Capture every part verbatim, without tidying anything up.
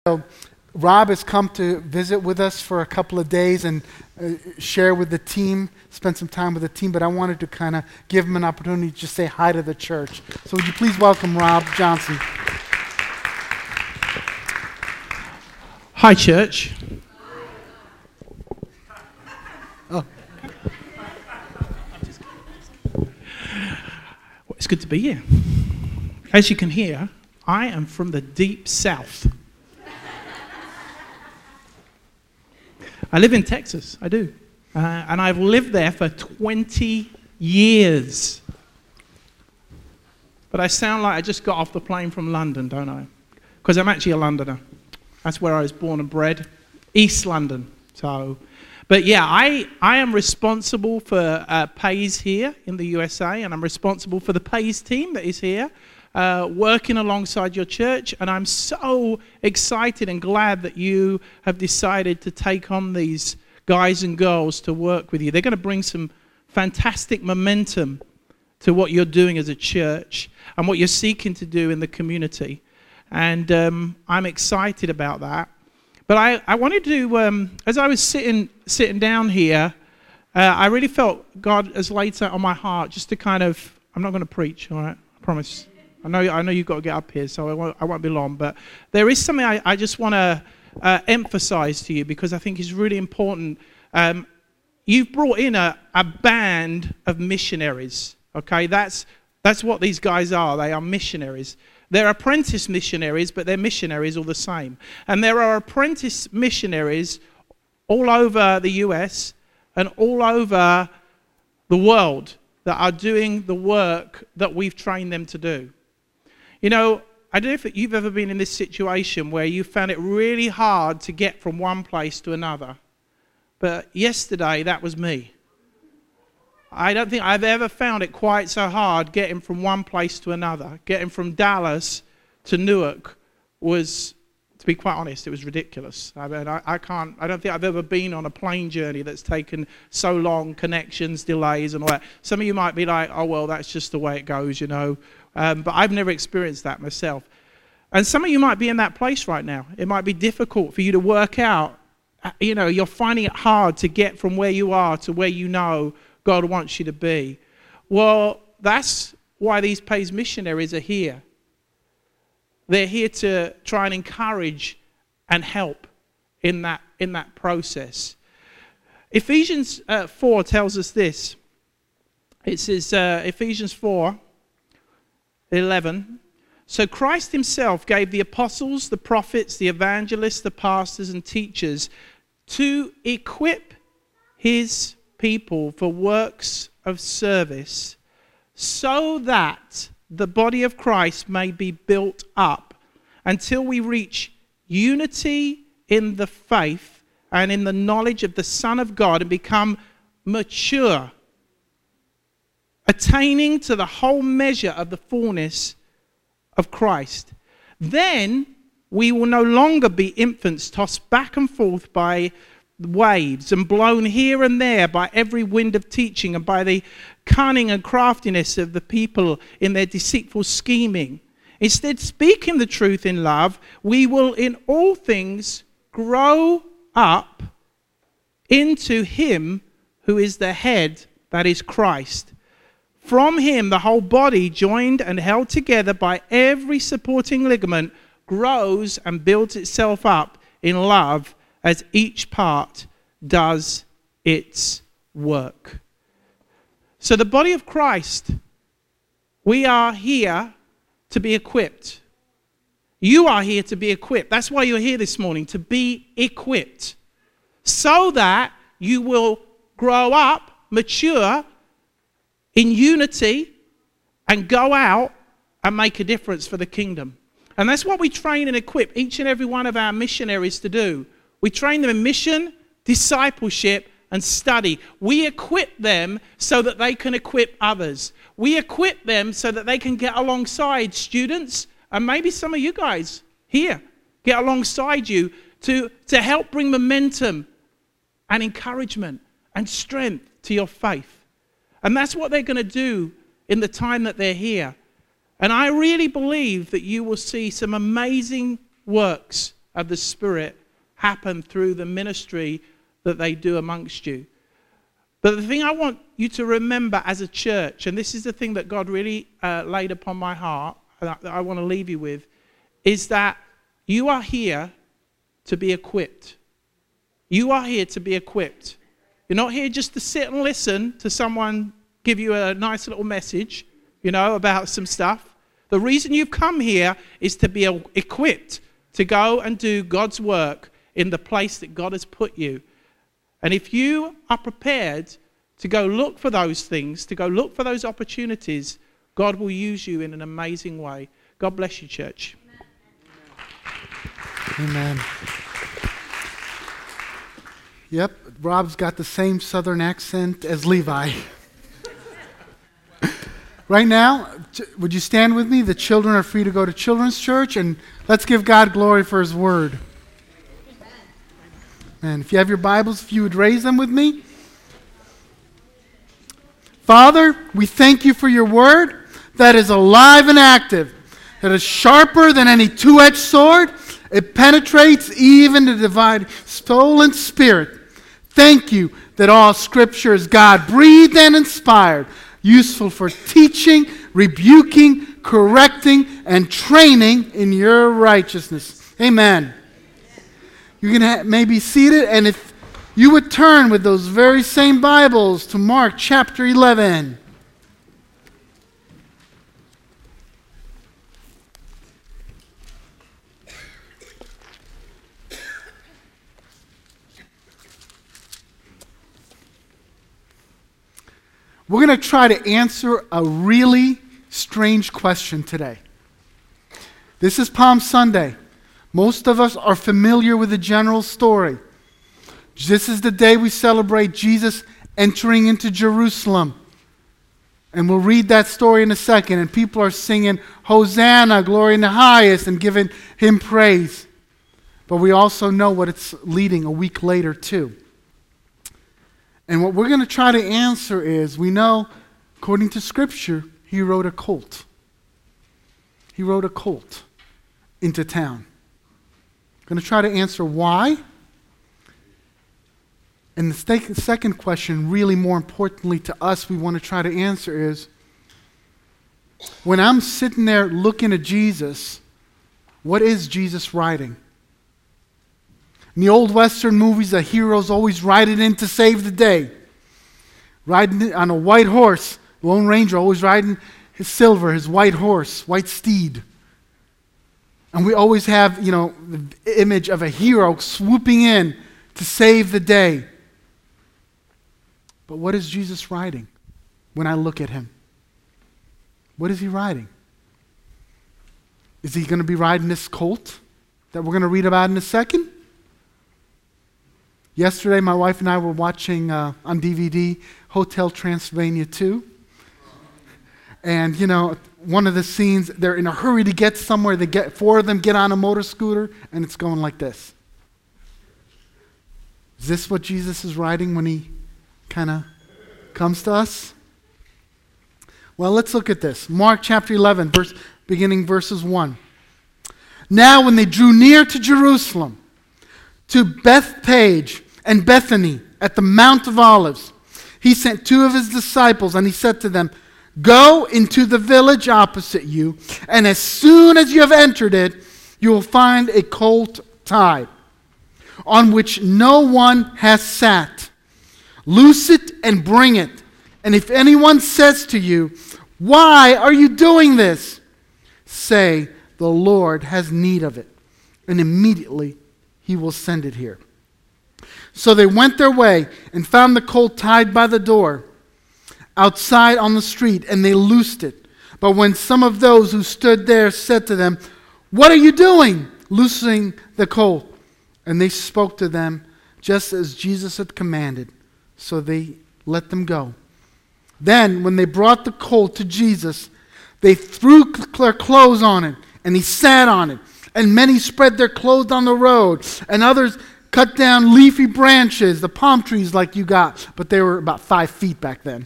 So Rob has come to visit with us for a couple of days and uh, share with the team, spend some time with the team, but I wanted to kind of give him an opportunity to just say hi to the church. So would you please welcome Rob Johnson. Hi, church. Oh. Well, it's good to be here. As you can hear, I am from the deep south. I live in Texas, I do. Uh, and I've lived there for twenty years. But I sound like I just got off the plane from London, don't I? Because I'm actually a Londoner. That's where I was born and bred, East London. So, but yeah, I, I am responsible for uh, Pays here in the U S A, and I'm responsible for the Pays team that is here, uh, working alongside your church. And I'm so excited and glad that you have decided to take on these guys and girls to work with you. They're going to bring some fantastic momentum to what you're doing as a church and what you're seeking to do in the community. And um, I'm excited about that. But I, I wanted to, um, as I was sitting sitting down here, uh, I really felt God has laid that on my heart just to kind of, I'm not going to preach, all right, I promise. I know I know you've got to get up here, so I won't, I won't be long. But there is something I, I just want to uh, emphasize to you because I think is really important. Um, you've brought in a, a band of missionaries, okay? That's, that's what these guys are. They are missionaries. They're apprentice missionaries, but they're missionaries all the same. And there are apprentice missionaries all over the U S and all over the world that are doing the work that we've trained them to do. You know, I don't know if you've ever been in this situation where you found it really hard to get from one place to another. But yesterday, that was me. I don't think I've ever found it quite so hard getting from one place to another. Getting from Dallas to Newark was, to be quite honest, it was ridiculous. I mean, I, I can't, I don't think I've ever been on a plane journey that's taken so long, connections, delays, and all that. Some of you might be like, oh, well, that's just the way it goes, you know. Um, but I've never experienced that myself. And some of you might be in that place right now. It might be difficult for you to work out. You know, you're finding it hard to get from where you are to where you know God wants you to be. Well, that's why these Pays missionaries are here. They're here to try and encourage and help in that, in that process. Ephesians uh, four tells us this. It says, uh, Ephesians four eleven, so Christ himself gave the apostles, the prophets, the evangelists, the pastors and teachers to equip his people for works of service so that the body of Christ may be built up until we reach unity in the faith and in the knowledge of the Son of God and become mature, attaining to the whole measure of the fullness of Christ. Then we will no longer be infants tossed back and forth by waves and blown here and there by every wind of teaching and by the cunning and craftiness of the people in their deceitful scheming. Instead, speaking the truth in love, we will in all things grow up into him who is the head, that is Christ. From him, the whole body, joined and held together by every supporting ligament, grows and builds itself up in love as each part does its work. So the body of Christ, we are here to be equipped. You are here to be equipped. That's why you're here this morning, to be equipped. So that you will grow up, mature, in unity, and go out and make a difference for the kingdom. And that's what we train and equip each and every one of our missionaries to do. We train them in mission, discipleship, and study. We equip them so that they can equip others. We equip them so that they can get alongside students, and maybe some of you guys here, get alongside you to, to help bring momentum and encouragement and strength to your faith. And that's what they're going to do in the time that they're here. And I really believe that you will see some amazing works of the Spirit happen through the ministry that they do amongst you. But the thing I want you to remember as a church, and this is the thing that God really uh, laid upon my heart, that I want to leave you with, is that you are here to be equipped. You are here to be equipped. You're not here just to sit and listen to someone give you a nice little message, you know, about some stuff. The reason you've come here is to be equipped to go and do God's work in the place that God has put you. And if you are prepared to go look for those things, to go look for those opportunities, God will use you in an amazing way. God bless you, church. Amen. Yep, Rob's got the same southern accent as Levi. Right now, would you stand with me? The children are free to go to children's church, and let's give God glory for his word. And if you have your Bibles, if you would raise them with me. Father, we thank you for your word that is alive and active, that is sharper than any two-edged sword. It penetrates even to divide soul and spirit. Thank you that all Scripture is God-breathed and inspired, useful for teaching, rebuking, correcting, and training in your righteousness. Amen. You can ha- may be seated, and if you would turn with those very same Bibles to Mark chapter eleven. We're going to try to answer a really strange question today. This is Palm Sunday. Most of us are familiar with the general story. This is the day we celebrate Jesus entering into Jerusalem. And we'll read that story in a second. And people are singing, Hosanna, glory in the highest, and giving him praise. But we also know what it's leading a week later to. And what we're going to try to answer is, we know, according to Scripture, he rode a colt. He rode a colt into town. Going to try to answer why. And the second question, really more importantly to us, we want to try to answer is, when I'm sitting there looking at Jesus, what is Jesus riding? In the old Western movies, the heroes always riding in to save the day. Riding on a white horse. The Lone Ranger always riding his silver, his white horse, white steed. And we always have, you know, the image of a hero swooping in to save the day. But what is Jesus riding when I look at him? What is he riding? Is he going to be riding this colt that we're going to read about in a second? Yesterday, my wife and I were watching uh, on D V D Hotel Transylvania two. And, you know, one of the scenes, they're in a hurry to get somewhere. They get four of them get on a motor scooter, and it's going like this. Is this what Jesus is riding when he kind of comes to us? Well, let's look at this. Mark chapter eleven, verse, beginning verses one. Now when they drew near to Jerusalem, to Bethphage and Bethany at the Mount of Olives, he sent two of his disciples, and he said to them, Go into the village opposite you, and as soon as you have entered it, you will find a colt tied, on which no one has sat. Loose it and bring it. And if anyone says to you, Why are you doing this? Say, The Lord has need of it, and immediately he will send it here. So they went their way and found the colt tied by the door outside on the street, and they loosed it. But when some of those who stood there said to them, What are you doing, loosing the colt? And they spoke to them just as Jesus had commanded. So they let them go. Then, when they brought the colt to Jesus, they threw their clothes on it, and he sat on it. And many spread their clothes on the road, and others cut down leafy branches, the palm trees like you got, but they were about five feet back then,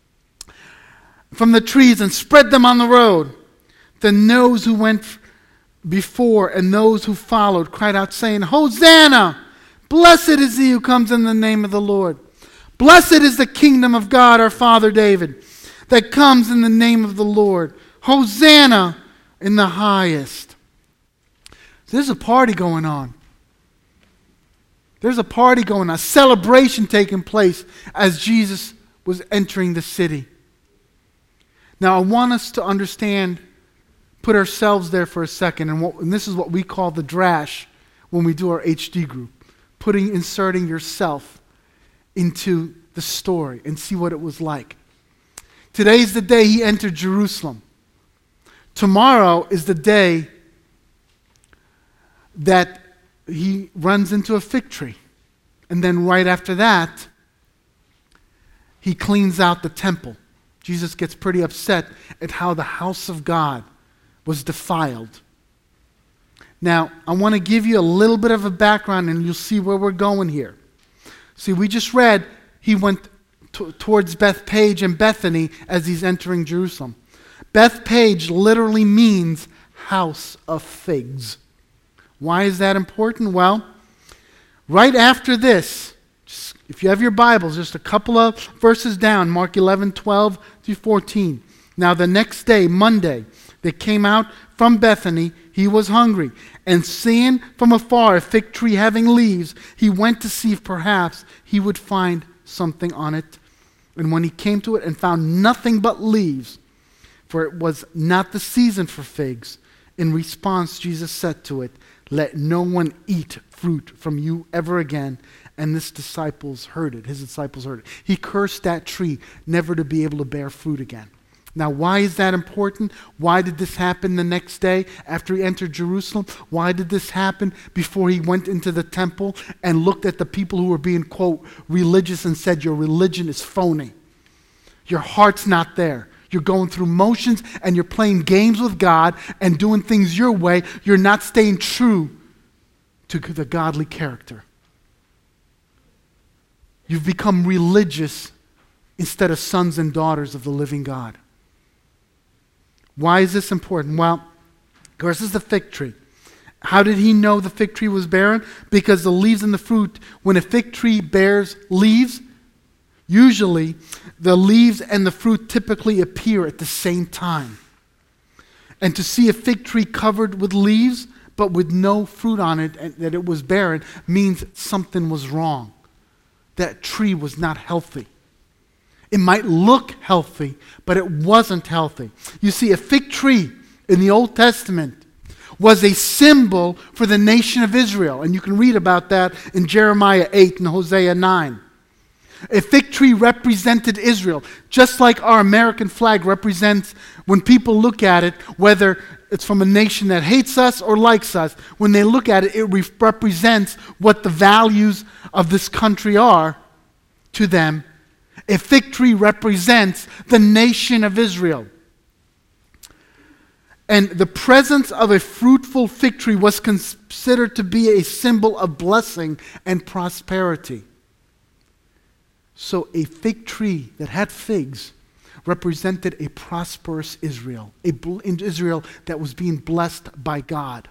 from the trees, and spread them on the road. Then those who went before and those who followed cried out saying, Hosanna! Blessed is he who comes in the name of the Lord. Blessed is the kingdom of God our father David that comes in the name of the Lord. Hosanna in the highest. So there's a party going on. There's a party going on, a celebration taking place as Jesus was entering the city. Now I want us to understand, put ourselves there for a second, and, what, and this is what we call the drash when we do our H D group. Putting, inserting yourself into the story and see what it was like. Today's the day he entered Jerusalem. Tomorrow is the day that he runs into a fig tree. And then right after that, he cleans out the temple. Jesus gets pretty upset at how the house of God was defiled. Now, I want to give you a little bit of a background and you'll see where we're going here. See, we just read he went t- towards Bethpage and Bethany as he's entering Jerusalem. Bethpage literally means house of figs. Why is that important? Well, right after this, just, if you have your Bibles, just a couple of verses down, Mark eleven, twelve through fourteen. Now the next day, Monday, they came out from Bethany. He was hungry. And seeing from afar a fig tree having leaves, he went to see if perhaps he would find something on it. And when he came to it and found nothing but leaves, for it was not the season for figs, in response Jesus said to it, let no one eat fruit from you ever again. And his disciples heard it. His disciples heard it. He cursed that tree never to be able to bear fruit again. Now, why is that important? Why did this happen the next day after he entered Jerusalem? Why did this happen before he went into the temple and looked at the people who were being, quote, religious and said, your religion is phony. Your heart's not there. You're going through motions and you're playing games with God and doing things your way. You're not staying true to the godly character. You've become religious instead of sons and daughters of the living God. Why is this important? Well, of course, this is the fig tree. How did he know the fig tree was barren? Because the leaves and the fruit, when a fig tree bears leaves, usually the leaves and the fruit typically appear at the same time. And to see a fig tree covered with leaves, but with no fruit on it, and that it was barren, means something was wrong. That tree was not healthy. It might look healthy, but it wasn't healthy. You see, a fig tree in the Old Testament was a symbol for the nation of Israel. And you can read about that in Jeremiah eight and Hosea nine. A fig tree represented Israel, just like our American flag represents, when people look at it, whether it's from a nation that hates us or likes us, when they look at it, it re- represents what the values of this country are to them. A fig tree represents the nation of Israel. And the presence of a fruitful fig tree was considered to be a symbol of blessing and prosperity. So a fig tree that had figs represented a prosperous Israel, a Israel that was being blessed by God.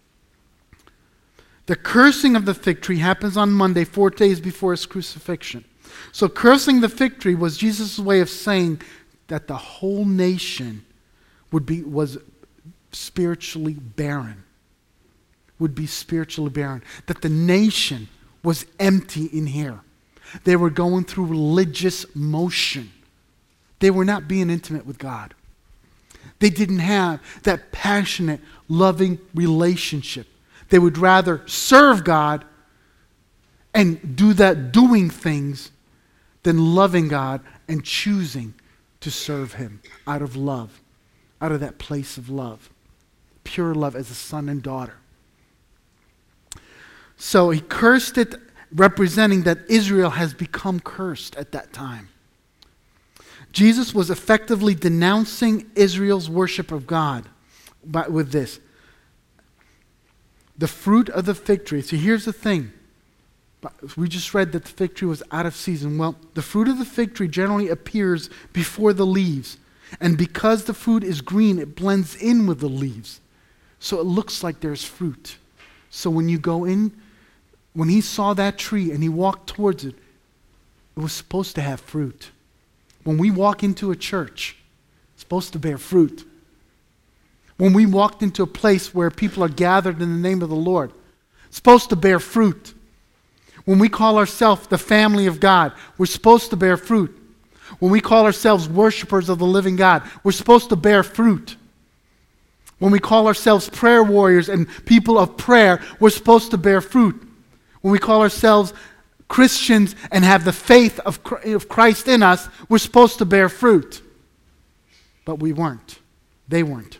The cursing of the fig tree happens on Monday, four days before his crucifixion. So cursing the fig tree was Jesus' way of saying that the whole nation would be was spiritually barren. Would be spiritually barren. That the nation was empty in here. They were going through religious motion. They were not being intimate with God. They didn't have that passionate, loving relationship. They would rather serve God and do that doing things than loving God and choosing to serve Him out of love, out of that place of love, pure love as a son and daughter. So he cursed it, representing that Israel has become cursed at that time. Jesus was effectively denouncing Israel's worship of God by, with this. The fruit of the fig tree. So here's the thing. We just read that the fig tree was out of season. Well, the fruit of the fig tree generally appears before the leaves. And because the fruit is green, it blends in with the leaves. So it looks like there's fruit. So when you go in, when he saw that tree and he walked towards it, it was supposed to have fruit. When we walk into a church, it's supposed to bear fruit. When we walked into a place where people are gathered in the name of the Lord, it's supposed to bear fruit. When we call ourselves the family of God, we're supposed to bear fruit. When we call ourselves worshipers of the living God, we're supposed to bear fruit. When we call ourselves prayer warriors and people of prayer, we're supposed to bear fruit. When we call ourselves Christians and have the faith of Christ in us, we're supposed to bear fruit. But we weren't. They weren't.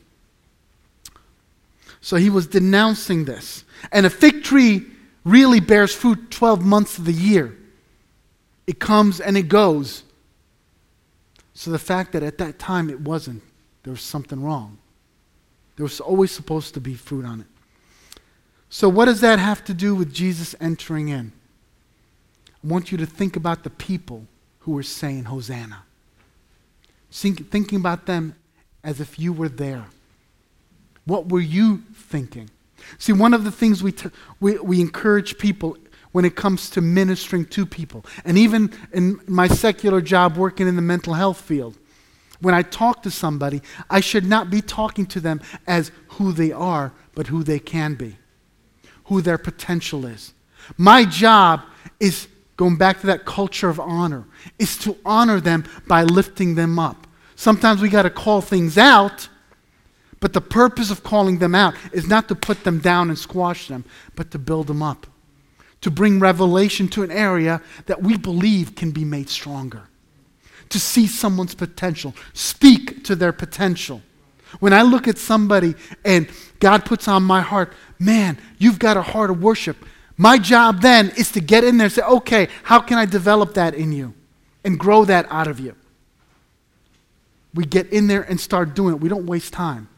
So he was denouncing this. And a fig tree really bears fruit twelve months of the year. It comes and it goes. So the fact that at that time it wasn't, there was something wrong. There was always supposed to be fruit on it. So what does that have to do with Jesus entering in? I want you to think about the people who were saying Hosanna. Think, thinking about them as if you were there. What were you thinking? See, one of the things we, t- we, we encourage people when it comes to ministering to people, and even in my secular job working in the mental health field, when I talk to somebody, I should not be talking to them as who they are, but who they can be, who their potential is. My job is, going back to that culture of honor, is to honor them by lifting them up. Sometimes we got to call things out, but the purpose of calling them out is not to put them down and squash them, but to build them up, to bring revelation to an area that we believe can be made stronger, to see someone's potential, speak to their potential. When I look at somebody and God puts on my heart, man, you've got a heart of worship, my job then is to get in there and say, okay, how can I develop that in you and grow that out of you? We get in there and start doing it. We don't waste time.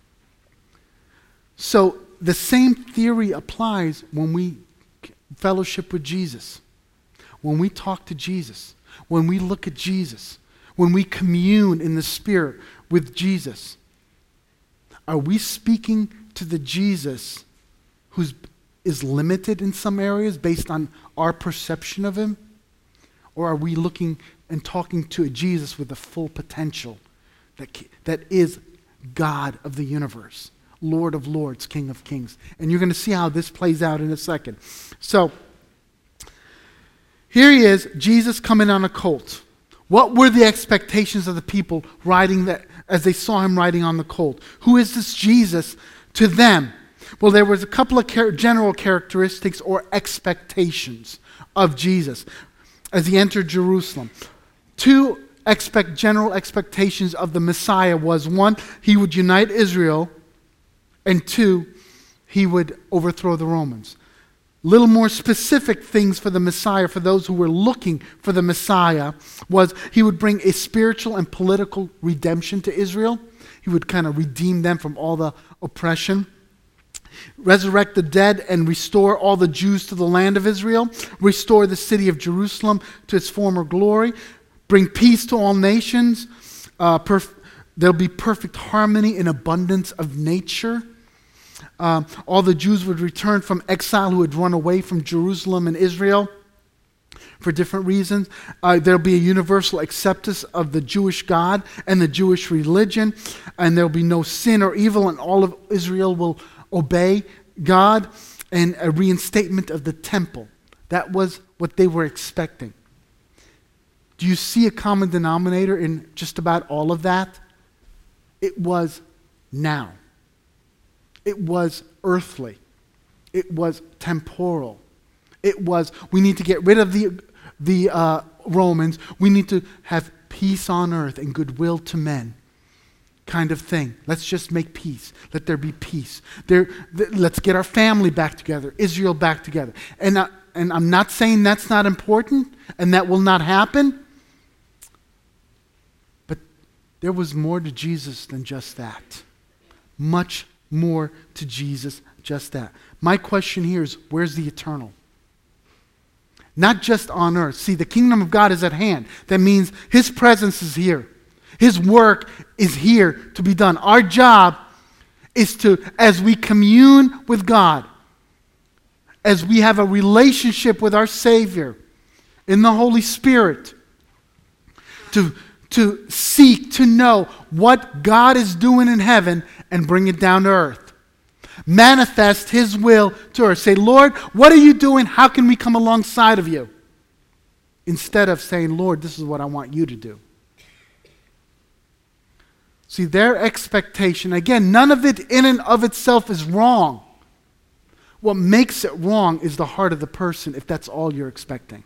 So the same theory applies when we fellowship with Jesus, when we talk to Jesus, when we look at Jesus, when we commune in the Spirit with Jesus. Are we speaking to the Jesus who is limited in some areas based on our perception of him? Or are we looking and talking to a Jesus with the full potential that, that is God of the universe? Lord of Lords, King of Kings. And you're going to see how this plays out in a second. So, here he is, Jesus coming on a colt. What were the expectations of the people riding that, as they saw him riding on the colt? Who is this Jesus to them? Well, there was a couple of char- general characteristics or expectations of Jesus as he entered Jerusalem. Two expect, general expectations of the Messiah was, one, he would unite Israel, and two, he would overthrow the Romans. Little more specific things for the Messiah, for those who were looking for the Messiah, was he would bring a spiritual and political redemption to Israel. He would kind of redeem them from all the oppression. Resurrect the dead and restore all the Jews to the land of Israel. Restore the city of Jerusalem to its former glory. Bring peace to all nations. Uh, perf- there'll be perfect harmony and abundance of nature. Um, all the Jews would return from exile who had run away from Jerusalem and Israel for different reasons. Uh, there'll be a universal acceptance of the Jewish God and the Jewish religion, and there'll be no sin or evil, and all of Israel will obey God, and a reinstatement of the temple. That was what they were expecting. Do you see a common denominator in just about all of that? It was now. It was earthly. It was temporal. It was, we need to get rid of the, the uh, Romans. We need to have peace on earth and goodwill to men kind of thing. Let's just make peace. Let there be peace. There, th- let's get our family back together, Israel back together. And, uh, and I'm not saying that's not important and that will not happen, but there was more to Jesus than just that. Much more to Jesus, just that. My question here is, where's the eternal? Not just on earth. See, the kingdom of God is at hand. That means his presence is here. His work is here to be done. Our job is to, as we commune with God, as we have a relationship with our Savior in the Holy Spirit, to, to seek to know what God is doing in heaven and bring it down to earth. Manifest His will to earth. Say, Lord, what are you doing? How can we come alongside of you? Instead of saying, Lord, this is what I want you to do. See, their expectation, again, none of it in and of itself is wrong. What makes it wrong is the heart of the person, if that's all you're expecting.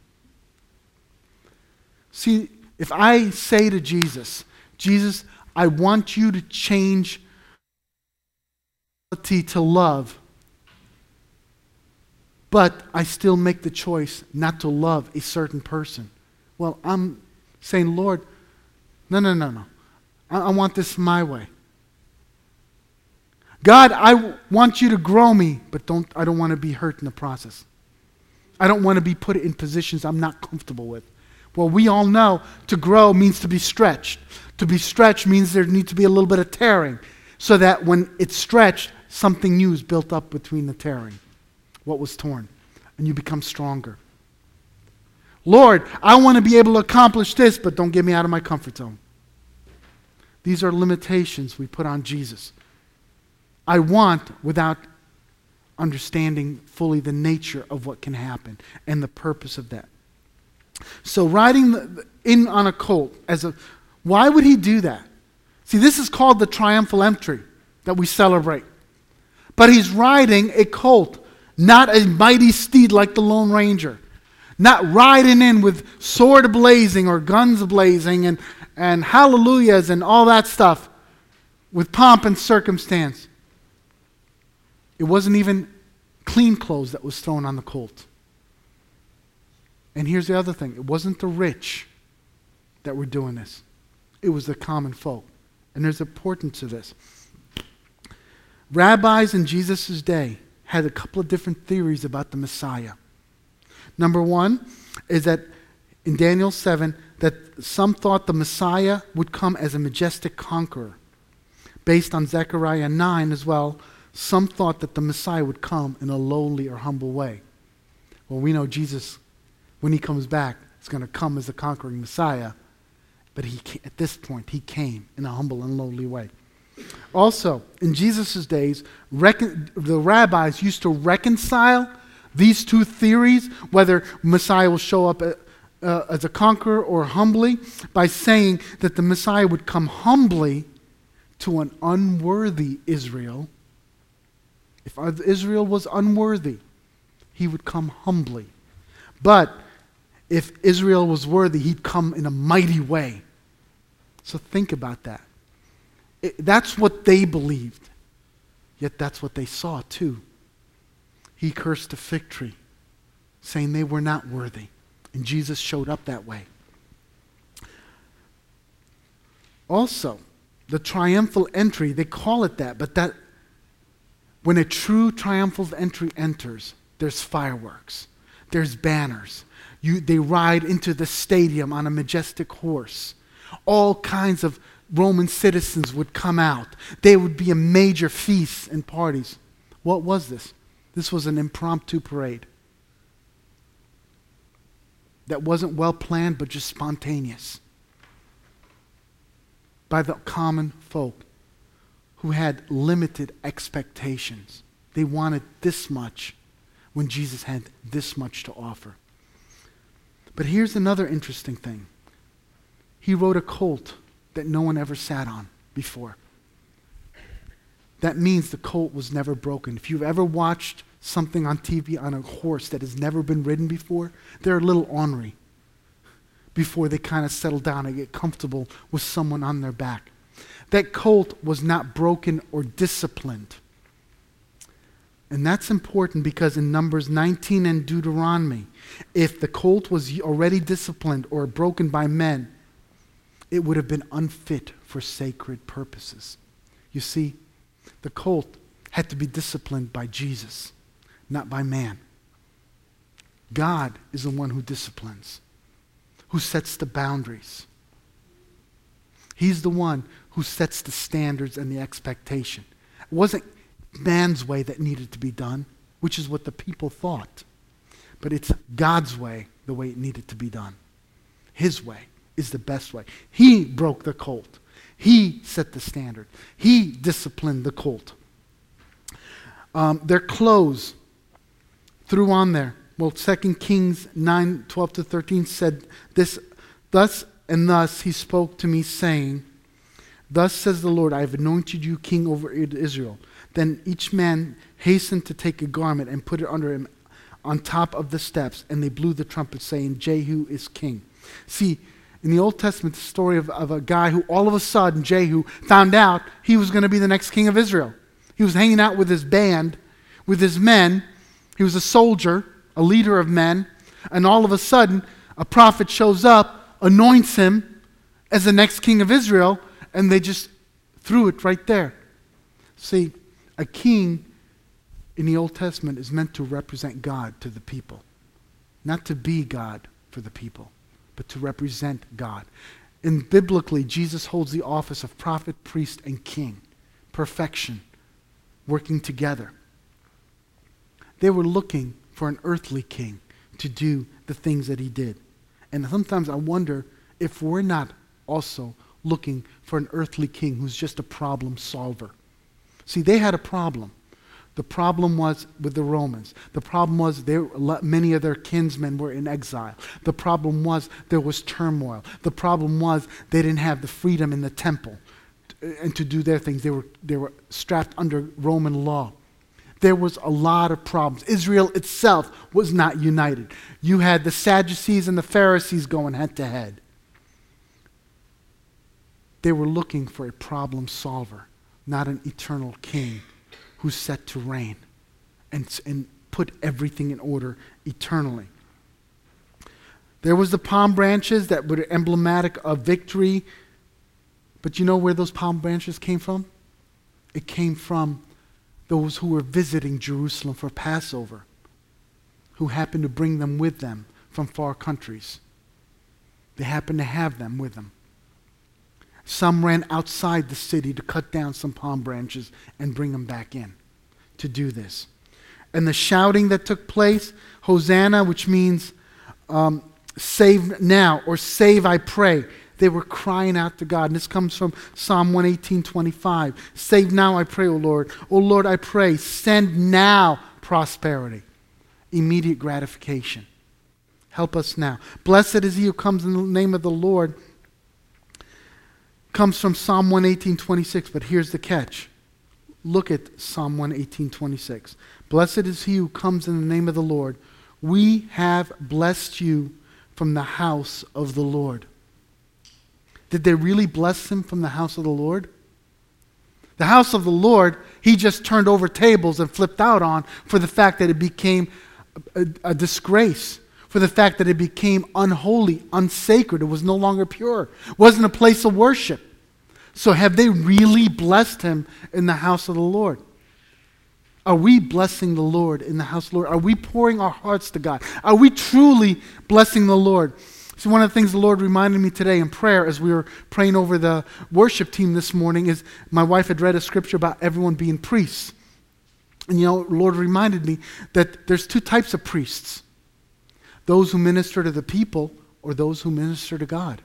See, if I say to Jesus, Jesus, I want you to change to love, but I still make the choice not to love a certain person. Well, I'm saying, Lord, no, no, no, no. I, I want this my way. God, I w- want you to grow me, but don't. I don't want to be hurt in the process. I don't want to be put in positions I'm not comfortable with. Well, we all know to grow means to be stretched. To be stretched means there needs to be a little bit of tearing, so that when it's stretched, something new is built up between the tearing, what was torn, and you become stronger. Lord, I want to be able to accomplish this, but don't get me out of my comfort zone. These are limitations we put on Jesus. I want without understanding fully the nature of what can happen and the purpose of that. So riding the, in on a colt, as a, why would he do that? See, this is called the triumphal entry that we celebrate. But he's riding a colt, not a mighty steed like the Lone Ranger. Not riding in with sword blazing or guns blazing and, and hallelujahs and all that stuff with pomp and circumstance. It wasn't even clean clothes that was thrown on the colt. And here's the other thing. It wasn't the rich that were doing this. It was the common folk. And there's importance to this. Rabbis in Jesus' day had a couple of different theories about the Messiah. Number one is that in Daniel seven, that some thought the Messiah would come as a majestic conqueror. Based on Zechariah nine as well, some thought that the Messiah would come in a lowly or humble way. Well, we know Jesus, when he comes back, is going to come as a conquering Messiah. But he, at this point, he came in a humble and lowly way. Also, in Jesus' days, recon- the rabbis used to reconcile these two theories, whether Messiah will show up uh, uh, as a conqueror or humbly, by saying that the Messiah would come humbly to an unworthy Israel. If Israel was unworthy, he would come humbly. But if Israel was worthy, he'd come in a mighty way. So think about that. It, that's what they believed. Yet that's what they saw too. He cursed the fig tree, saying they were not worthy. And Jesus showed up that way. Also, the triumphal entry, they call it that, but that when a true triumphal entry enters, there's fireworks, there's banners. You, they ride into the stadium on a majestic horse. All kinds of Roman citizens would come out. There would be a major feast and parties. What was this? This was an impromptu parade that wasn't well planned, but just spontaneous by the common folk who had limited expectations. They wanted this much when Jesus had this much to offer. But here's another interesting thing. He rode a colt that no one ever sat on before. That means the colt was never broken. If you've ever watched something on T V on a horse that has never been ridden before, they're a little ornery before they kind of settle down and get comfortable with someone on their back. That colt was not broken or disciplined. And that's important because in Numbers nineteen and Deuteronomy, if the colt was already disciplined or broken by men, it would have been unfit for sacred purposes. You see, the colt had to be disciplined by Jesus, not by man. God is the one who disciplines, who sets the boundaries. He's the one who sets the standards and the expectation. It wasn't man's way that needed to be done, which is what the people thought. But it's God's way, the way it needed to be done. His way is the best way. He broke the colt. He set the standard. He disciplined the colt. Um, their clothes threw on there. Well, Second Kings nine, twelve to thirteen said this, thus and thus he spoke to me, saying, thus says the Lord, I have anointed you king over Israel. Then each man hastened to take a garment and put it under him on top of the steps, and they blew the trumpet, saying, Jehu is king. See, in the Old Testament, the story of, of a guy who all of a sudden, Jehu, found out he was going to be the next king of Israel. He was hanging out with his band, with his men. He was a soldier, a leader of men, and all of a sudden, a prophet shows up, anoints him as the next king of Israel, and they just threw it right there. See, a king in the Old Testament is meant to represent God to the people. Not to be God for the people, but to represent God. And biblically, Jesus holds the office of prophet, priest, and king. Perfection, working together. They were looking for an earthly king to do the things that he did. And sometimes I wonder if we're not also looking for an earthly king who's just a problem solver. See, they had a problem. The problem was with the Romans. The problem was they, many of their kinsmen were in exile. The problem was there was turmoil. The problem was they didn't have the freedom in the temple and to do their things. They were, they were strapped under Roman law. There was a lot of problems. Israel itself was not united. You had the Sadducees and the Pharisees going head to head. They were looking for a problem solver, not an eternal king who's set to reign and, and put everything in order eternally. There was the palm branches that were emblematic of victory. But you know where those palm branches came from? It came from those who were visiting Jerusalem for Passover, who happened to bring them with them from far countries. They happened to have them with them. Some ran outside the city to cut down some palm branches and bring them back in to do this. And the shouting that took place, Hosanna, which means um, save now or save I pray. They were crying out to God. And this comes from Psalm one eighteen, twenty-five. Save now I pray, O Lord. O Lord, I pray, send now prosperity, immediate gratification. Help us now. Blessed is he who comes in the name of the Lord. Comes from Psalm one eighteen, twenty-six, but here's the catch. Look at Psalm one eighteen, twenty-six. Blessed is he who comes in the name of the Lord. We have blessed you from the house of the Lord. Did they really bless him from the house of the Lord? The house of the Lord, he just turned over tables and flipped out on for the fact that it became a, a, a disgrace. For the fact that it became unholy, unsacred. It was no longer pure. It wasn't a place of worship. So have they really blessed him in the house of the Lord? Are we blessing the Lord in the house of the Lord? Are we pouring our hearts to God? Are we truly blessing the Lord? See, one of the things the Lord reminded me today in prayer as we were praying over the worship team this morning is my wife had read a scripture about everyone being priests. And you know, the Lord reminded me that there's two types of priests. Those who minister to the people or those who minister to God.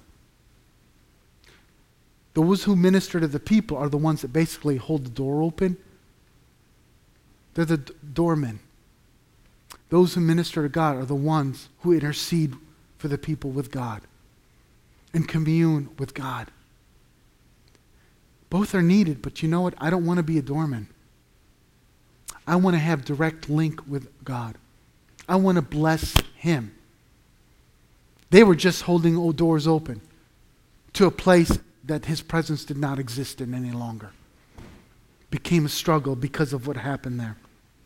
Those who minister to the people are the ones that basically hold the door open. They're the d- doormen. Those who minister to God are the ones who intercede for the people with God and commune with God. Both are needed, but you know what? I don't want to be a doorman. I want to have direct link with God. I want to bless him. They were just holding doors open to a place that his presence did not exist in any longer. Became a struggle because of what happened there.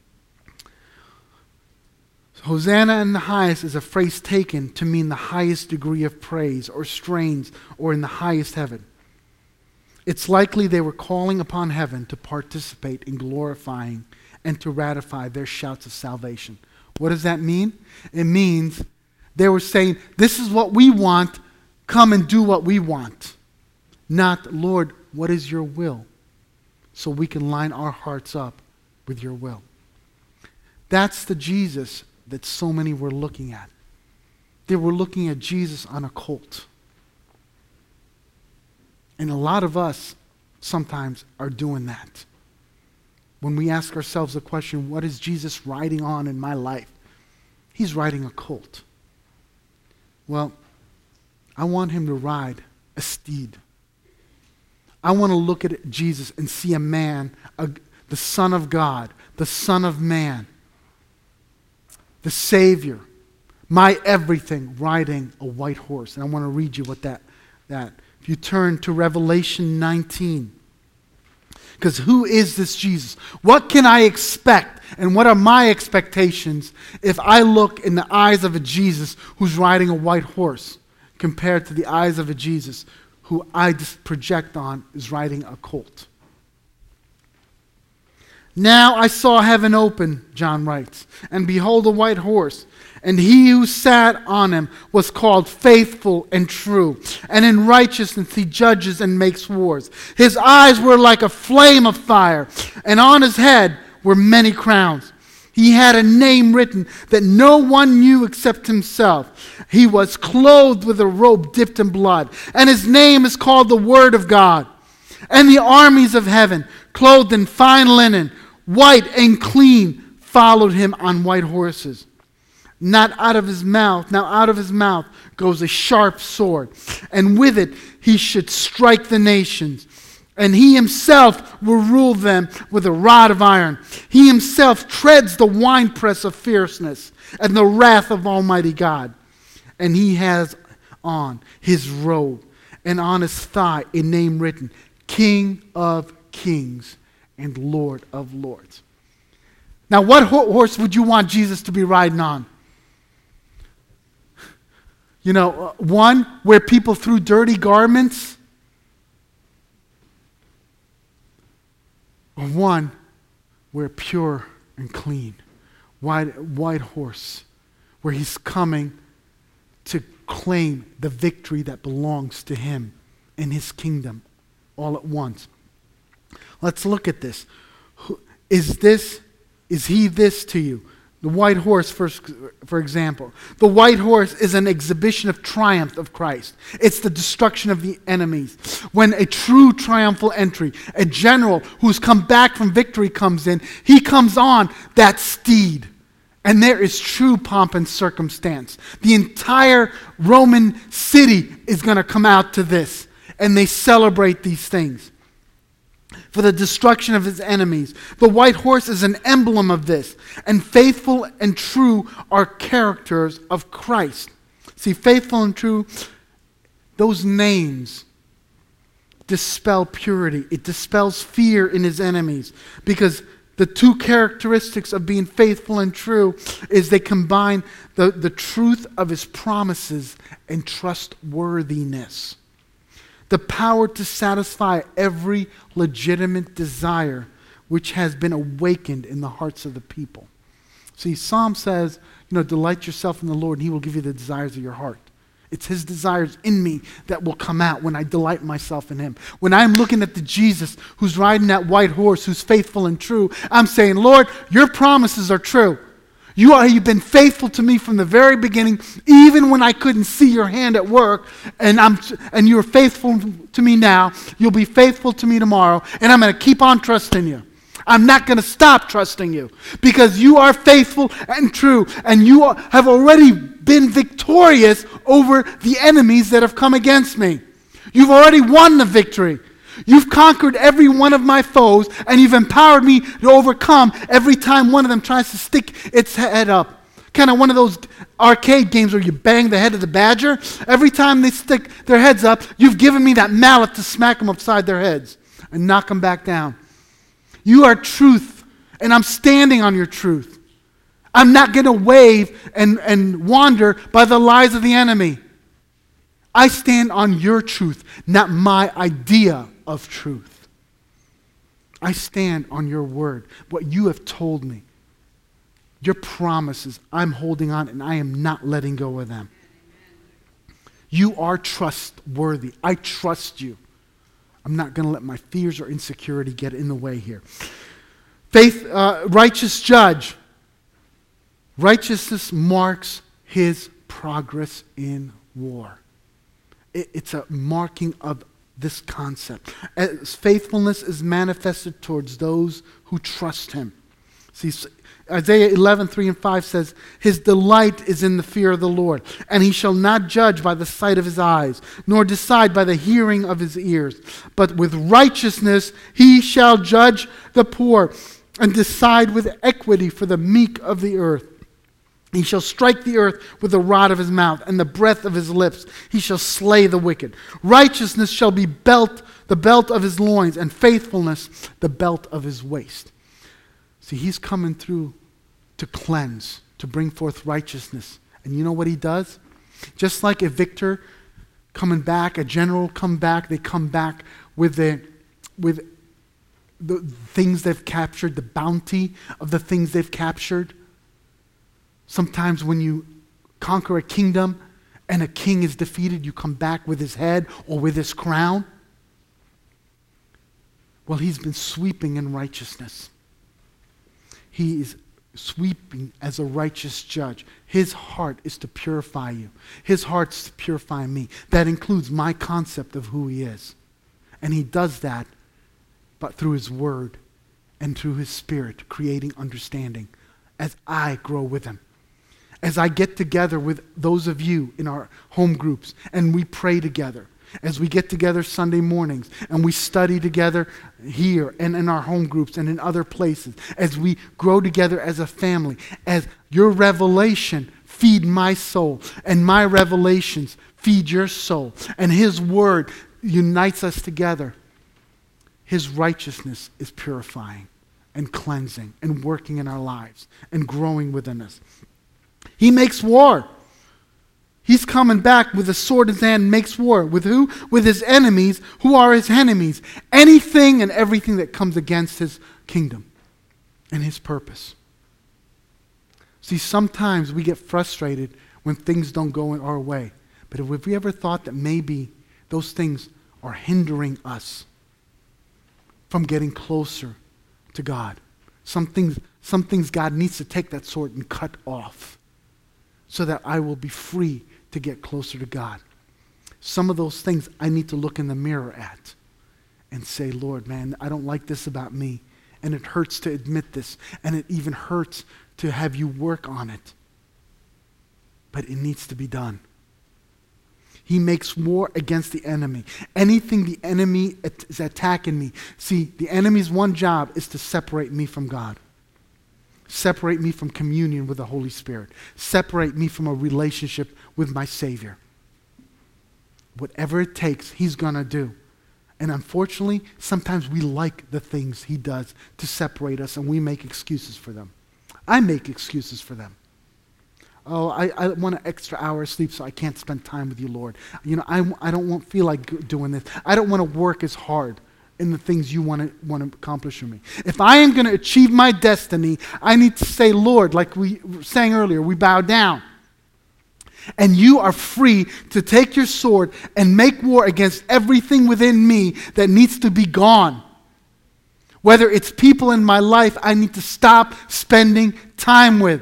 So Hosanna in the highest is a phrase taken to mean the highest degree of praise or strains or in the highest heaven. It's likely they were calling upon heaven to participate in glorifying and to ratify their shouts of salvation. What does that mean? It means they were saying, this is what we want, come and do what we want. Not, Lord, what is your will? so we can line our hearts up with your will. That's the Jesus that so many were looking at. They were looking at Jesus on a colt. And a lot of us sometimes are doing that. When we ask ourselves the question, what is Jesus riding on in my life? He's riding a colt. Well, I want him to ride a steed. I want to look at Jesus and see a man, a, the Son of God, the Son of Man, the Savior, my everything, riding a white horse. And I want to read you what that, that. If you turn to Revelation nineteen, because who is this Jesus? What can I expect? And what are my expectations if I look in the eyes of a Jesus who's riding a white horse compared to the eyes of a Jesus who I just project on is riding a colt? Now I saw heaven open, John writes, and behold a white horse, and he who sat on him was called Faithful and True, and in righteousness he judges and makes wars. His eyes were like a flame of fire, and on his head were many crowns. He had a name written that no one knew except himself. He was clothed with a robe dipped in blood, and his name is called the Word of God. And the armies of heaven, clothed in fine linen, white and clean, followed him on white horses. Not out of his mouth, now out of his mouth goes a sharp sword, and with it he should strike the nations. And he himself will rule them with a rod of iron. He himself treads the winepress of fierceness and the wrath of Almighty God. And he has on his robe and on his thigh a name written, King of Kings and Lord of Lords. Now, what ho- horse would you want Jesus to be riding on? You know, uh, one where people threw dirty garments? Or one where pure and clean, white, white horse, where he's coming to claim the victory that belongs to him and his kingdom all at once. Let's look at this. Is this, is he this to you? The white horse, for, for example. The white horse is an exhibition of triumph of Christ. It's the destruction of the enemies. When a true triumphal entry, a general who's come back from victory comes in, he comes on that steed. And there is true pomp and circumstance. The entire Roman city is going to come out to this. And they celebrate these things for the destruction of his enemies. The white horse is an emblem of this. And faithful and true are characters of Christ. See, faithful and true, those names dispel purity. It dispels fear in his enemies. Because the two characteristics of being faithful and true is they combine the, the truth of his promises and trustworthiness. The power to satisfy every legitimate desire which has been awakened in the hearts of the people. See, Psalm says, you know, delight yourself in the Lord and he will give you the desires of your heart. It's his desires in me that will come out when I delight myself in him. When I'm looking at the Jesus who's riding that white horse, who's faithful and true, I'm saying, Lord, your promises are true. You are, you've been faithful to me from the very beginning, even when I couldn't see your hand at work, and I'm and you're faithful to me now. You'll be faithful to me tomorrow, and I'm going to keep on trusting you. I'm not going to stop trusting you because you are faithful and true, and you are, have already been victorious over the enemies that have come against me. You've already won the victory. You've conquered every one of my foes, and you've empowered me to overcome every time one of them tries to stick its head up. Kind of one of those arcade games where you bang the head of the badger. Every time they stick their heads up, you've given me that mallet to smack them upside their heads and knock them back down. You are truth, and I'm standing on your truth. I'm not going to wave and, and wander by the lies of the enemy. I stand on your truth, not my idea of truth. I stand on your word, what you have told me. Your promises, I'm holding on and I am not letting go of them. You are trustworthy. I trust you. I'm not going to let my fears or insecurity get in the way here. Faith, uh, righteous judge. Righteousness marks his progress in war. It, it's a marking of this concept. As faithfulness is manifested towards those who trust him. See, Isaiah eleven, three and five says, his delight is in the fear of the Lord, and he shall not judge by the sight of his eyes, nor decide by the hearing of his ears. But with righteousness he shall judge the poor, and decide with equity for the meek of the earth. He shall strike the earth with the rod of his mouth, and the breath of his lips he shall slay the wicked. Righteousness shall be belt, the belt of his loins, and faithfulness the belt of his waist. See, he's coming through to cleanse, to bring forth righteousness. And you know what he does? Just like a victor coming back, a general come back, they come back with the, with the things they've captured, the bounty of the things they've captured. Sometimes when you conquer a kingdom and a king is defeated, you come back with his head or with his crown. Well, he's been sweeping in righteousness. He is sweeping as a righteous judge. His heart is to purify you. His heart's to purify me. That includes my concept of who he is. And he does that but through his word and through his spirit, creating understanding as I grow with him. As I get together with those of you in our home groups and we pray together, as we get together Sunday mornings and we study together here and in our home groups and in other places, as we grow together as a family, as your revelation feed my soul and my revelations feed your soul, and his word unites us together, his righteousness is purifying and cleansing and working in our lives and growing within us. He makes war. He's coming back with a sword in his hand and makes war. With who? With his enemies. Who are his enemies? Anything and everything that comes against his kingdom and his purpose. See, sometimes we get frustrated when things don't go in our way. But have we ever thought that maybe those things are hindering us from getting closer to God? Some things, some things God needs to take that sword and cut off so that I will be free to get closer to God. Some of those things I need to look in the mirror at and say, Lord, man, I don't like this about me. And it hurts to admit this. And it even hurts to have you work on it. But it needs to be done. He makes war against the enemy. Anything the enemy is attacking me. See, the enemy's one job is to separate me from God. Separate me from communion with the Holy Spirit. Separate me from a relationship with my Savior. Whatever it takes, he's going to do. And unfortunately, sometimes we like the things he does to separate us, and we make excuses for them. I make excuses for them. Oh, I, I want an extra hour of sleep so I can't spend time with you, Lord. You know, I, I don't want, feel like doing this. I don't want to work as hard in the things you want to want to accomplish for me. If I am going to achieve my destiny, I need to say, Lord, like we sang earlier, we bow down. And you are free to take your sword and make war against everything within me that needs to be gone. Whether it's people in my life I need to stop spending time with,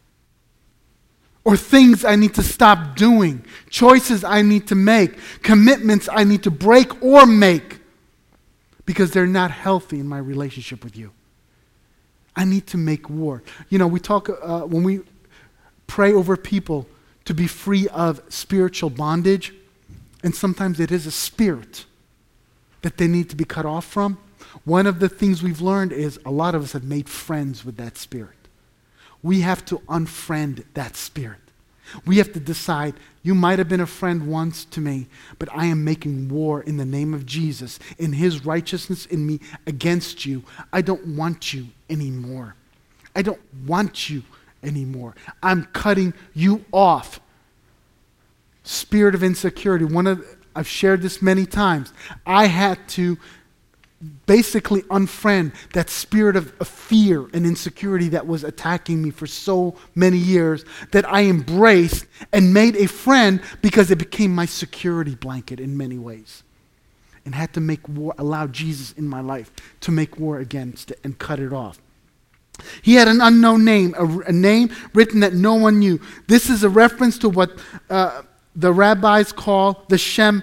or things I need to stop doing, choices I need to make, commitments I need to break or make, because they're not healthy in my relationship with you. I need to make war. You know, we talk, uh, when we pray over people to be free of spiritual bondage, and sometimes it is a spirit that they need to be cut off from. One of the things we've learned is a lot of us have made friends with that spirit. We have to unfriend that spirit. We have to decide, you might have been a friend once to me, but I am making war in the name of Jesus, in his righteousness in me against you. I don't want you anymore. I don't want you anymore. I'm cutting you off. Spirit of insecurity. One of I've shared this many times. I had to basically unfriend that spirit of, of fear and insecurity that was attacking me for so many years, that I embraced and made a friend because it became my security blanket in many ways. and had to make war, allow Jesus in my life to make war against it and cut it off. He had an unknown name, a, a name written that no one knew. This is a reference to what uh, the rabbis call the Shem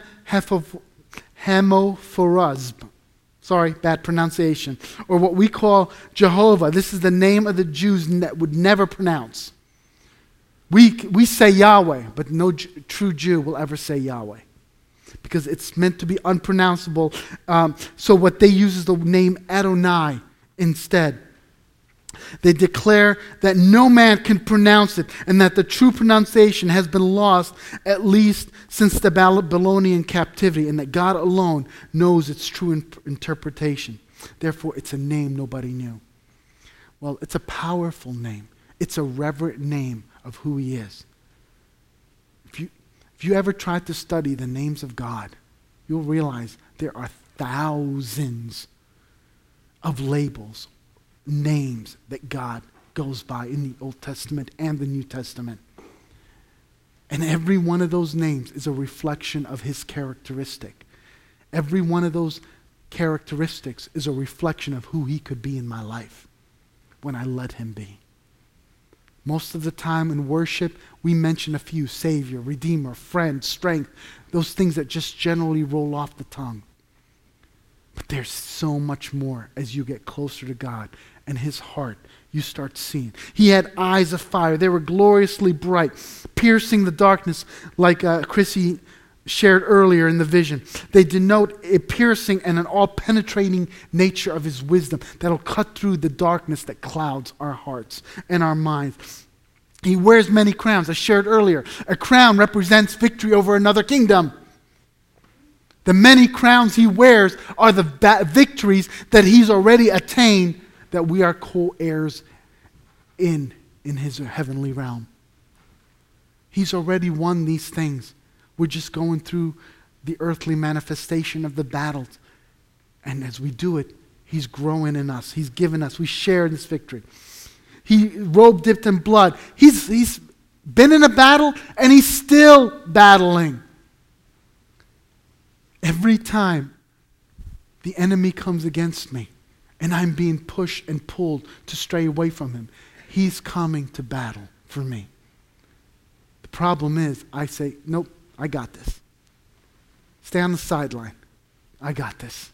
Hamophorazb. Sorry, bad pronunciation. Or what we call Jehovah. This is the name of the Jews that would never pronounce. We, we say Yahweh, but no J- true Jew will ever say Yahweh, because it's meant to be unpronounceable. Um, so what they use is the name Adonai instead. They declare that no man can pronounce it, and that the true pronunciation has been lost at least since the Babylonian captivity, and that God alone knows its true in- interpretation. Therefore, it's a name nobody knew. Well, it's a powerful name. It's a reverent name of who he is. If you, if you ever try to study the names of God, you'll realize there are thousands of labels, names that God goes by in the Old Testament and the New Testament. And every one of those names is a reflection of his characteristic. Every one of those characteristics is a reflection of who he could be in my life when I let him be. Most of the time in worship, we mention a few: Savior, Redeemer, Friend, Strength, those things that just generally roll off the tongue. But there's so much more as you get closer to God and his heart. You start seeing. He had eyes of fire. They were gloriously bright, piercing the darkness, like uh, Chrissy shared earlier in the vision. They denote a piercing and an all-penetrating nature of his wisdom that'll cut through the darkness that clouds our hearts and our minds. He wears many crowns. I shared earlier. A crown represents victory over another kingdom. The many crowns he wears are the ba- victories that he's already attained, that we are co-heirs in, in his heavenly realm. He's already won these things. We're just going through the earthly manifestation of the battles. And as we do it, he's growing in us. He's given us. We share this victory. He robe dipped in blood. He's, he's been in a battle, and he's still battling. Every time the enemy comes against me and I'm being pushed and pulled to stray away from him, he's coming to battle for me. The problem is, I say, nope, I got this. Stay on the sideline. I got this.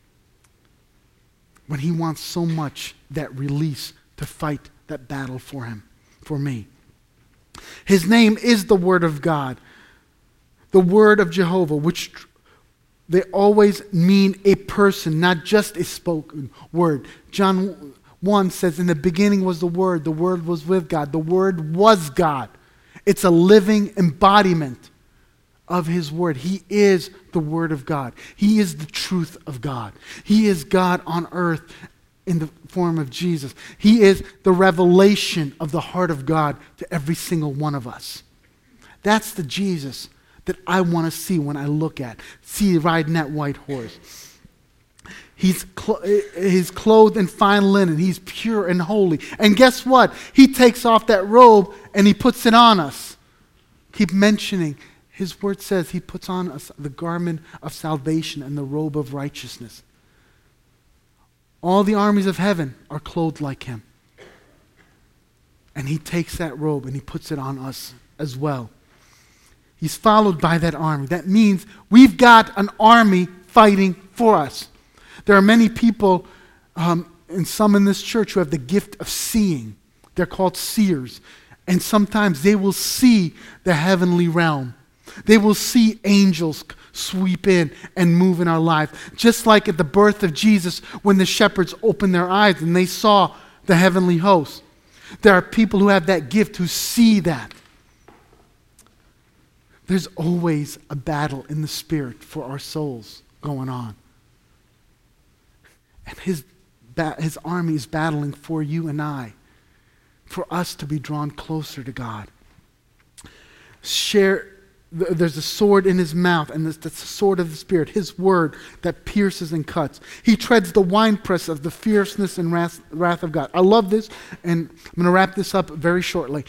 When he wants so much that release to fight that battle for him, for me. His name is the Word of God, the Word of Jehovah, which they always mean a person, not just a spoken word. John one says, in the beginning was the Word, the Word was with God, the Word was God. It's a living embodiment of his Word. He is the Word of God. He is the truth of God. He is God on earth in the form of Jesus. He is the revelation of the heart of God to every single one of us. That's the Jesus that I want to see when I look at, see riding that white horse. He's, cl- he's clothed in fine linen. He's pure and holy. And guess what? He takes off that robe and he puts it on us. Keep mentioning, his word says he puts on us the garment of salvation and the robe of righteousness. All the armies of heaven are clothed like him. And he takes that robe and he puts it on us as well. He's followed by that army. That means we've got an army fighting for us. There are many people, um, and some in this church, who have the gift of seeing. They're called seers. And sometimes they will see the heavenly realm. They will see angels sweep in and move in our life. Just like at the birth of Jesus, when the shepherds opened their eyes and they saw the heavenly host. There are people who have that gift who see that. There's always a battle in the spirit for our souls going on. And his, ba- his army is battling for you and I, for us to be drawn closer to God. Share, th- there's a sword in his mouth, and that's the sword of the Spirit, his word that pierces and cuts. He treads the winepress of the fierceness and wrath, wrath of God. I love this, and I'm going to wrap this up very shortly,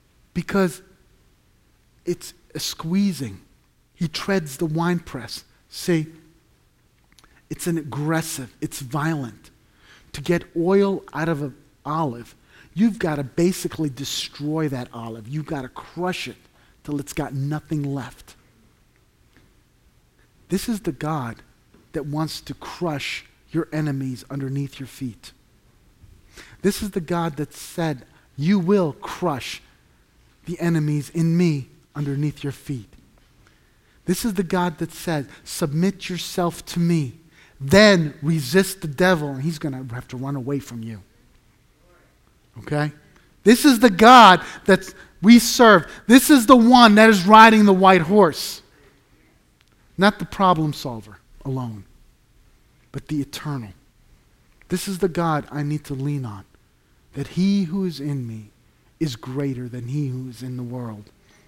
because it's a squeezing. He treads the winepress. See, it's an aggressive, it's violent. To get oil out of an olive, you've got to basically destroy that olive. You've got to crush it till it's got nothing left. This is the God that wants to crush your enemies underneath your feet. This is the God that said, you will crush the enemies in me underneath your feet. This is the God that said, submit yourself to me, then resist the devil, and he's going to have to run away from you. Okay? This is the God that we serve. This is the one that is riding the white horse. Not the problem solver alone, but the eternal. This is the God I need to lean on. That he who is in me is greater than he who is in the world.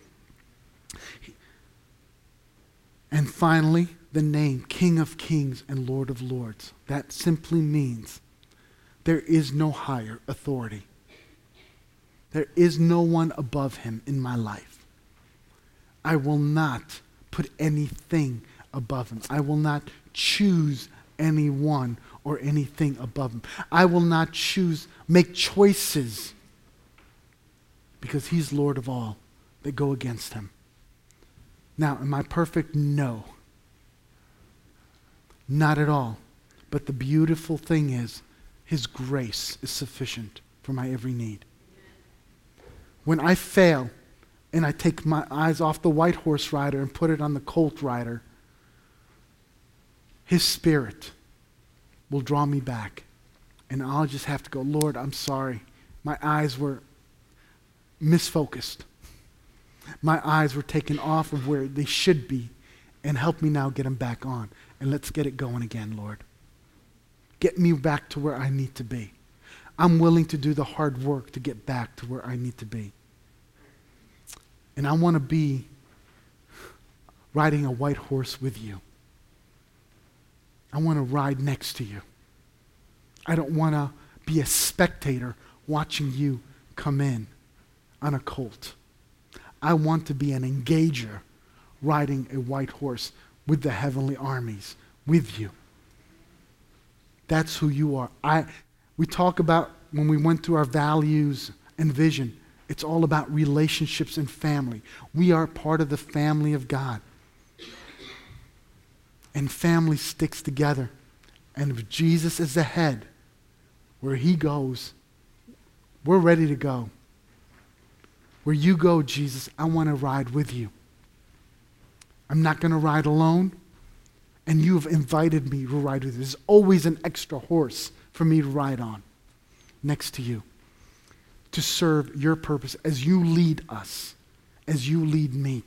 And finally, the name King of Kings and Lord of Lords. That simply means there is no higher authority. There is no one above him in my life. I will not put anything above him. I will not choose anyone or anything above him. I will not choose, make choices because he's Lord of all that go against him. Now, am I perfect? No. Not at all. But the beautiful thing is, his grace is sufficient for my every need. When I fail and I take my eyes off the white horse rider and put it on the colt rider, his spirit will draw me back. And I'll just have to go, Lord, I'm sorry. My eyes were misfocused. My eyes were taken off of where they should be, and help me now get them back on. And let's get it going again, Lord. Get me back to where I need to be. I'm willing to do the hard work to get back to where I need to be. And I want to be riding a white horse with you. I want to ride next to you. I don't want to be a spectator watching you come in on a colt. I want to be an engager riding a white horse with the heavenly armies, with you. That's who you are. I, we talk about, when we went through our values and vision, it's all about relationships and family. We are part of the family of God. And family sticks together. And if Jesus is the head, where he goes, we're ready to go. Where you go, Jesus, I want to ride with you. I'm not going to ride alone. And you have invited me to ride with you. There's always an extra horse for me to ride on next to you, to serve your purpose as you lead us, as you lead me.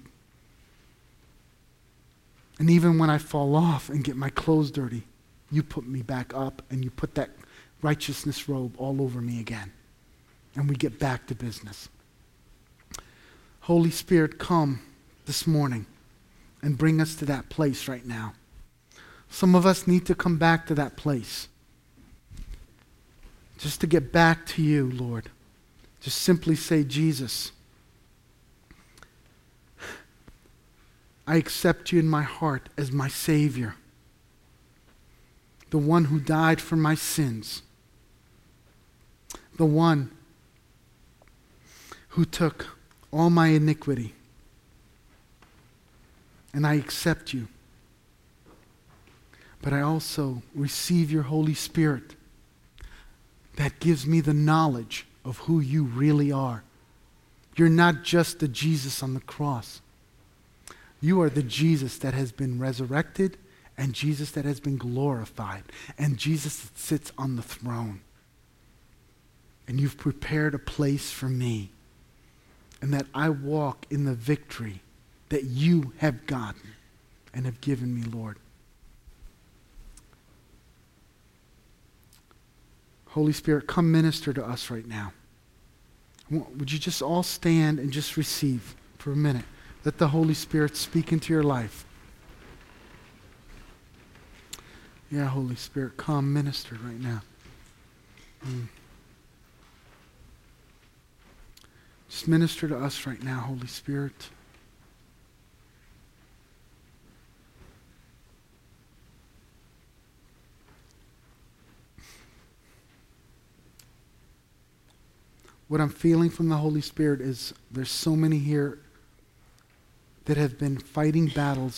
And even when I fall off and get my clothes dirty, you put me back up and you put that righteousness robe all over me again. And we get back to business. Holy Spirit, come this morning and bring us to that place right now. Some of us need to come back to that place. Just to get back to you, Lord. Just simply say, Jesus, I accept you in my heart as my Savior. The one who died for my sins. The one who took all my iniquity. And I accept you. But I also receive your Holy Spirit that gives me the knowledge of who you really are. You're not just the Jesus on the cross. You are the Jesus that has been resurrected, and Jesus that has been glorified, and Jesus that sits on the throne. And you've prepared a place for me, and that I walk in the victory that you have gotten and have given me, Lord. Holy Spirit, come minister to us right now. Would you just all stand and just receive for a minute? Let the Holy Spirit speak into your life. Yeah, Holy Spirit, come minister right now. Mm. Just minister to us right now, Holy Spirit. what I'm feeling from the Holy Spirit is there's so many here that have been fighting battles